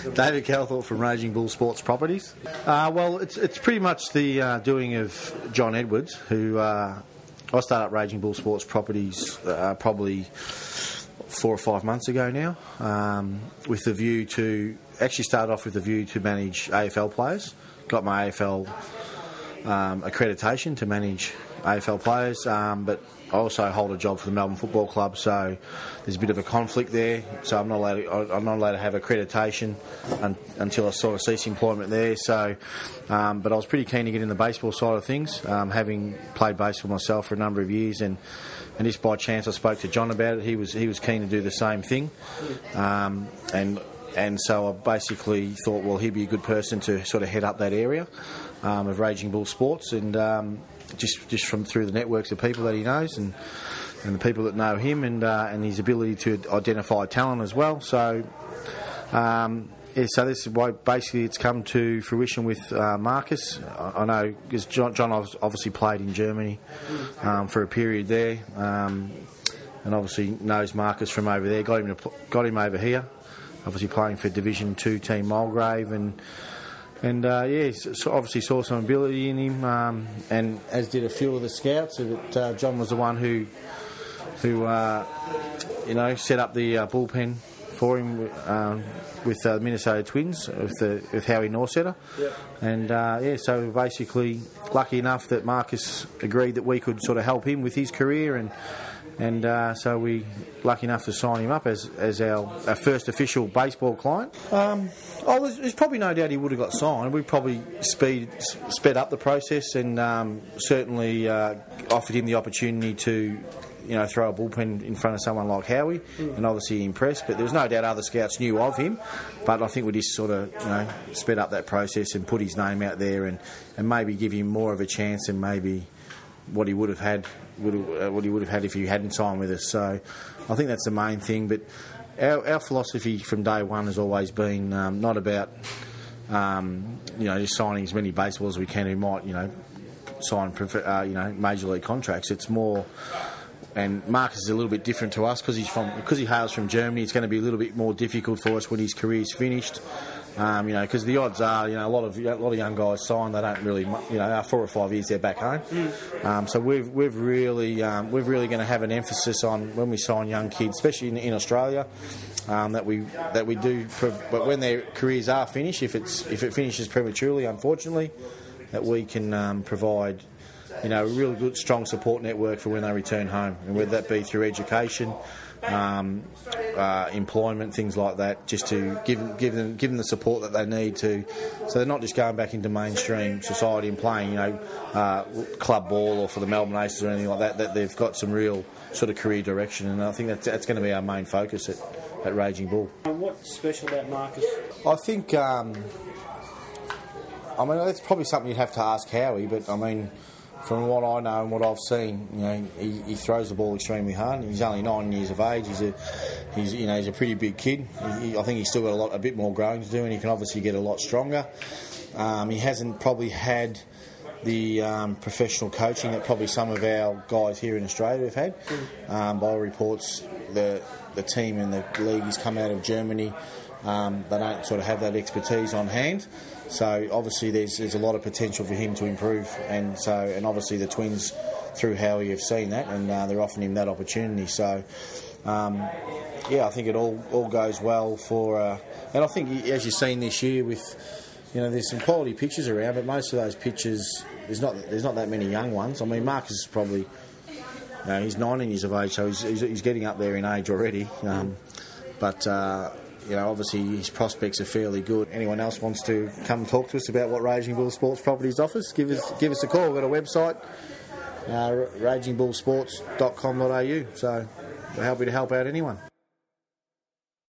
David Calthorpe from Raging Bull Sports Properties. Well, it's pretty much the doing of John Edwards, who I started up Raging Bull Sports Properties probably 4 or 5 months ago now, with the view to actually started off with the view to manage AFL players. Got my AFL accreditation to manage AFL players, but I also hold a job for the Melbourne Football Club, so there's a bit of a conflict there. So I'm not allowed to have accreditation until I sort of cease employment there. So, but I was pretty keen to get in the baseball side of things, having played baseball myself for a number of years, and just by chance I spoke to John about it. He was keen to do the same thing, and so I basically thought, well, he'd be a good person to sort of head up that area of Raging Bull Sports, and just from through the networks of people that he knows and the people that know him, and his ability to identify talent as well. So so this is why basically it's come to fruition with Marcus. I know because John obviously played in Germany for a period there, and obviously knows Marcus from over there. Got him over here, obviously playing for Division 2 team Mulgrave, and so obviously saw some ability in him, and as did a few of the scouts. That John was the one who set up the bullpen for him with the Minnesota Twins with Howie Norsetter. Yep. And so basically lucky enough that Marcus agreed that we could sort of help him with his career, and so we lucky enough to sign him up as our first official baseball client. There's probably no doubt he would have got signed. We probably sped up the process, and certainly offered him the opportunity to throw a bullpen in front of someone like Howie, and obviously impressed. But there was no doubt other scouts knew of him. But I think we just sort of sped up that process and put his name out there, and maybe give him more of a chance than maybe what he would have had if he hadn't signed with us. So I think that's the main thing. But our philosophy from day one has always been not about just signing as many baseballs as we can who might sign major league contracts. It's more, and Marcus is a little bit different to us because he hails from Germany. It's going to be a little bit more difficult for us when his career's finished. Because the odds are, a lot of young guys sign. They don't really, 4 or 5 years they're back home. So we're really going to have an emphasis on when we sign young kids, especially in Australia, that we do. But when their careers are finished, if it finishes prematurely, unfortunately, that we can provide a really good, strong support network for when they return home, and whether that be through education, employment, things like that, just to give them the support that they need to, so they're not just going back into mainstream society and playing club ball or for the Melbourne Aces or anything like that. That they've got some real sort of career direction, and I think that's going to be our main focus at Raging Bull. What's special about Marcus? I think that's probably something you'd have to ask Howie, but from what I know and what I've seen, he throws the ball extremely hard. He's only 9 years of age. He's a pretty big kid. I think he's still got a bit more growing to do, and he can obviously get a lot stronger. He hasn't probably had the professional coaching that probably some of our guys here in Australia have had. By reports, the team in the league has come out of Germany. They don't sort of have that expertise on hand. So obviously there's a lot of potential for him to improve, and obviously the Twins through Howie have seen that, and they're offering him that opportunity. So I think it all goes well for, and I think as you've seen this year with there's some quality pitchers around, but most of those pitchers there's not that many young ones. Marcus is probably he's 19 years of age, so he's getting up there in age already, but. Obviously his prospects are fairly good. Anyone else wants to come and talk to us about what Raging Bull Sports Properties offers, give us a call. We've got a website, ragingbullsports.com.au, so we're happy to help out anyone.